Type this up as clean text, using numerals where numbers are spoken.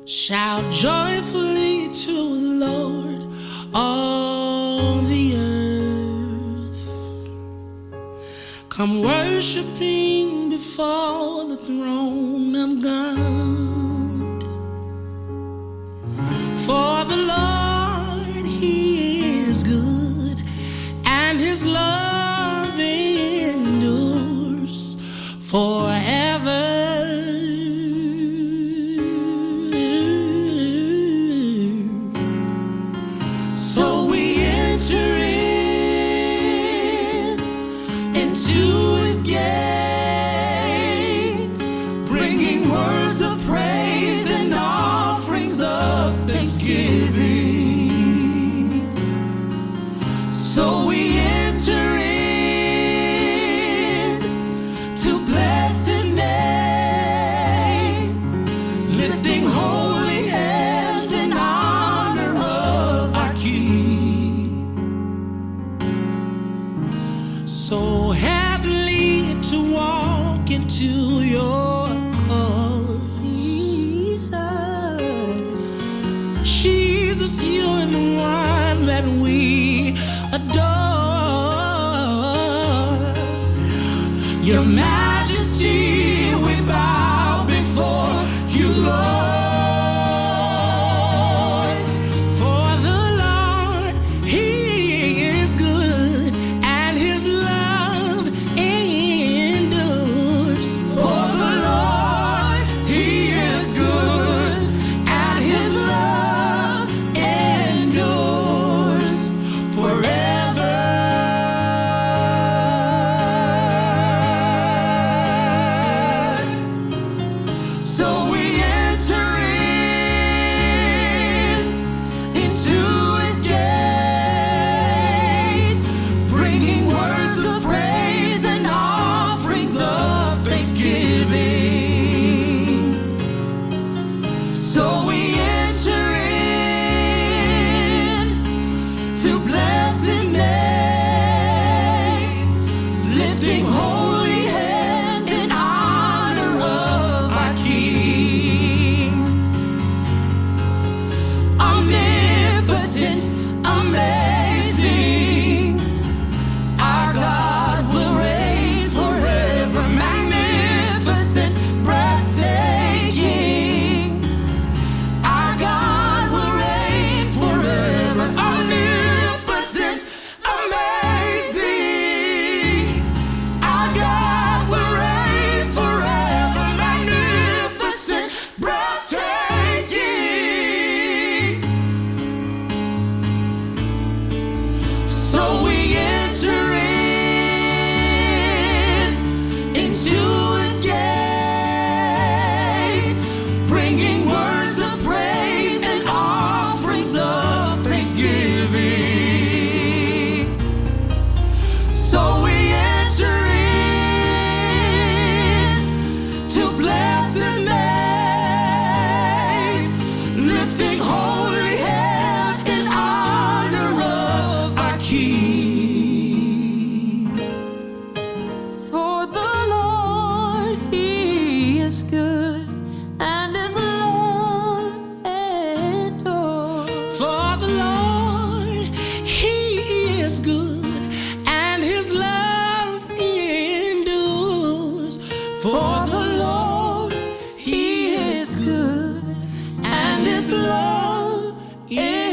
Shout joyfully to the Lord, all the earth. Come worshiping before the throne of God. For the Lord, He is good, and His love endures forever. So we enter into His gates, bringing words of praise and offerings of thanksgiving. So we enter in to bless His name, lifting holy hands in honor of our King. So heavenly to walk into your cause, Jesus, you're the one that we adore. Your Majesty, we bow before you, Lord. For the Lord, He is good, and His love endures. For the Lord, He is good, and His love endures forever. So we enter into His gates, bringing words of praise and offerings of thanksgiving. So we enter in to bless His name, lifting holy hands in honor of our King. Omnipotent, amazing, our God will reign forever. Magnificent, breathtaking, our God will reign forever. Omnipotent, amazing, our God will reign forever. Magnificent, breathtaking. So we enter into His gates, bringing words of praise and offerings of thanksgiving. So we enter in to bless His name, lifting holy hands in honor of our King. For the Lord, He is good, and His love endures. For the Lord, He is good, and His love endures. For the Lord, He is good, and His love endures.